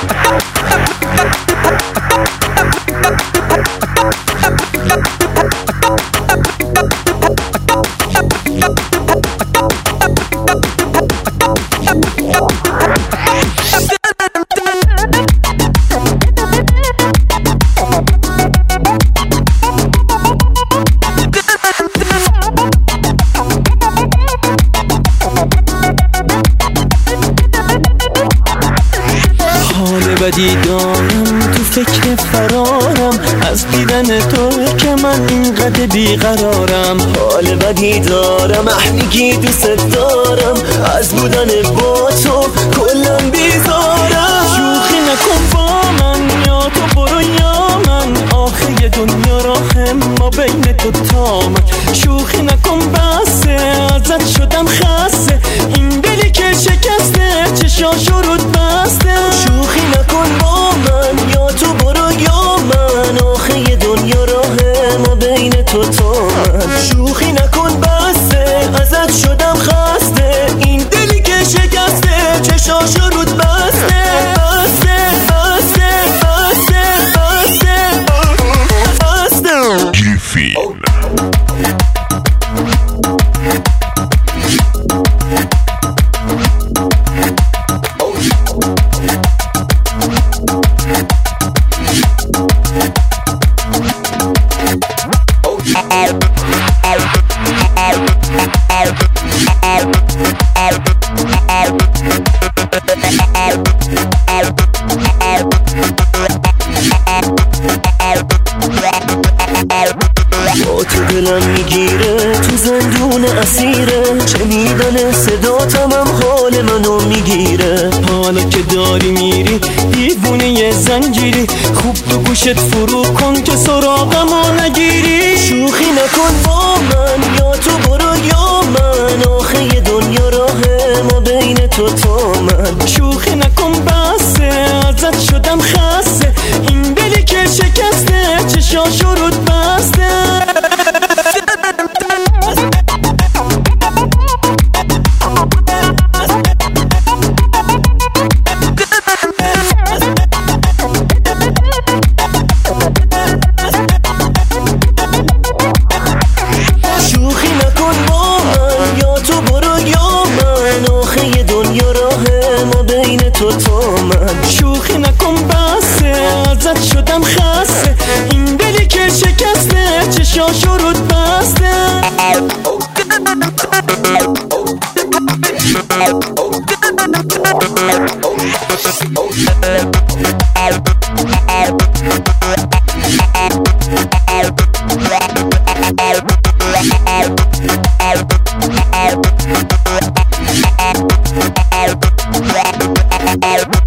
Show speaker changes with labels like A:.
A: بدی دارم تو فکر فرارم از دیدن تو که من اینقدر بیقرارم. حال بدی دارم میگی دوست دارم از بودن با تو کلم بیزارم. شوخی نکن با من یا تو برو یا من آخه دنیا راه ما بین تو تا من. شوخی نکن بسه ازت شدم خسته این دلی که شکسته چشاشو رود بسته. شوخی نکن با من یا تو برو یا من آخه دنیا راه ما بین تو تا من. شوخی نکن بسه ازت شدم خسته این دلی که شکسته چشاشو رود بسته بسته بسته بسته بسته بسته.
B: گریفین
A: با تو دلم میگیره تو زندون اسیره شنیدن صداتم هم حال منو میگیره. حالا که داری میری دیوونه ی زنجیری خوب تو گوشت فرو کن که سراغمو نگیری. شوخی نکن با من یا تو برو یا من آخه دنیا راه ما بین تو تا من. شوخی نکن بسه ازت شدم خسته این دلی که شکسته چشاشو رود بسته. شوخی نکن با من یا تو برو یا من آخه دنیا راه ما بین تو تا من. شوخی نکن بسه ازت شدم خسته این دلی که شکسته چشاشو رود بسته.
B: Out.